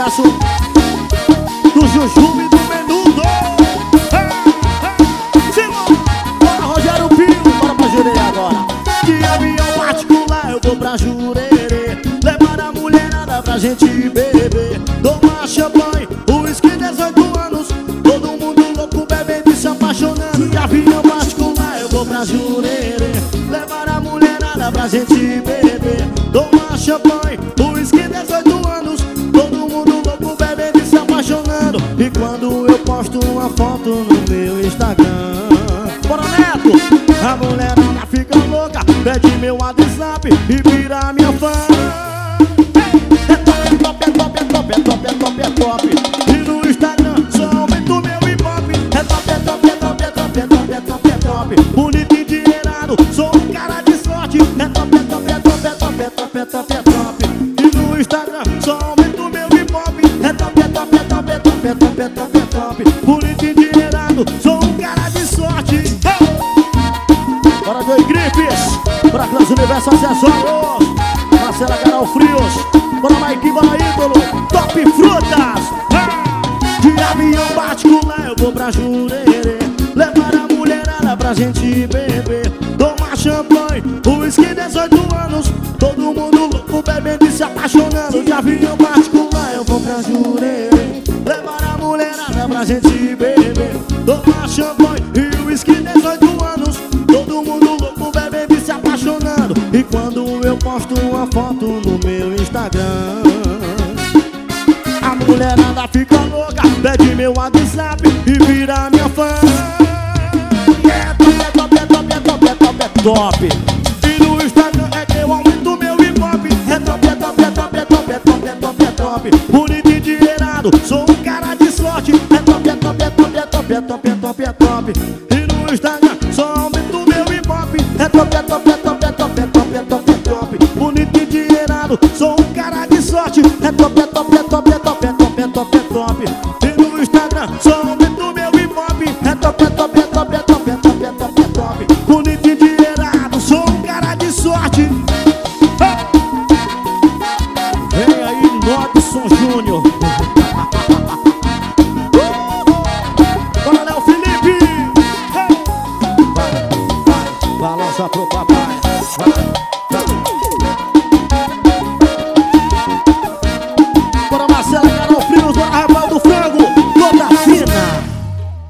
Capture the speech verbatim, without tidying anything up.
sucesso do Jujuba e do Menudo. Bora, Rogério Pinho, bora pra Jurerê agora. De avião particular eu vou pra Jurerê, levar a mulherada pra gente beber, tomar champanhe, uísque, dezoito anos, todo mundo louco bebendo e se apaixonando. De avião particular eu vou pra Jurerê, levar a mulherada pra gente beber, tomar champanhe, uísque, dezoito anos, todo mundo louco bebendo e se apaixonando. E quando eu posto uma foto no meu Instagram, bora Neto, a mulherada fica louca, pede meu WhatsApp e vira minha fã. É top, top, é top, é top, é top, é top, é top. E no Instagram só aumento meu hip hop. É top, é top, é top, é top, é top, é top, é top. Bonito e endinheirado, sou um cara de sorte. É top, é top, é top, é top, é top, é top, é top. E no Instagram só aumento meu hip hop. É top, é top, é top, é top, é top, é top, é top. Bonito e endinheirado, sou um cara de sorte. Bora Joy Gripes, bora Clãs Universo Acessórios, Marcela Carol Frios, bora Mike, bora Ídolo, Top Frutas. De avião particular eu vou pra Jurerê, levar a mulherada pra gente beber, tomar champanhe, uísque, dezoito anos, todo mundo louco bebendo e se apaixonando. De avião particular eu vou pra Jurerê, levar a mulherada pra gente beber, tomar champanhe e uísque, dezoito anos, todo mundo louco bebendo e se apaixonando. E quando eu posto uma foto no meu Instagram, a mulherada fica louca, pede meu WhatsApp e vira minha fã. É top, é top, é top, é top, é top, é top. E no Instagram é que eu aumento meu hip hop. É top, é top, é top, é top, é top, é top, é top. Bonito e endinheirado, sou um cara de sorte. É top, é top, é top, é top, é top, é top, é top. E no Instagram só aumento meu hip hop. É top, é top, é top, é top, é top, é top, é top. Bonito e endinheirado, sou um cara de sorte. É top, é top, é top, é top, é top, é top, é top.